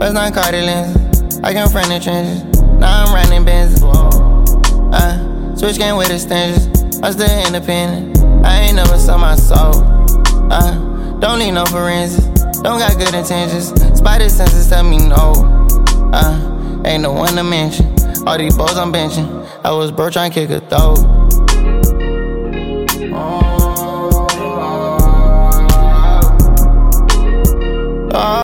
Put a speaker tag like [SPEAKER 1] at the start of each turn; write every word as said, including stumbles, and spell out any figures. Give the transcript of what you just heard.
[SPEAKER 1] First night Cardi lenses, I came from the trenches. Now I'm running Benzes. Uh, switch game with extensions, I'm still independent. I ain't never sold my soul. Uh, don't need no forensics, don't got good intentions. Spider senses tell me no. Uh, ain't no one to mention. All these balls I'm benching. I was broke trying to kick a throat.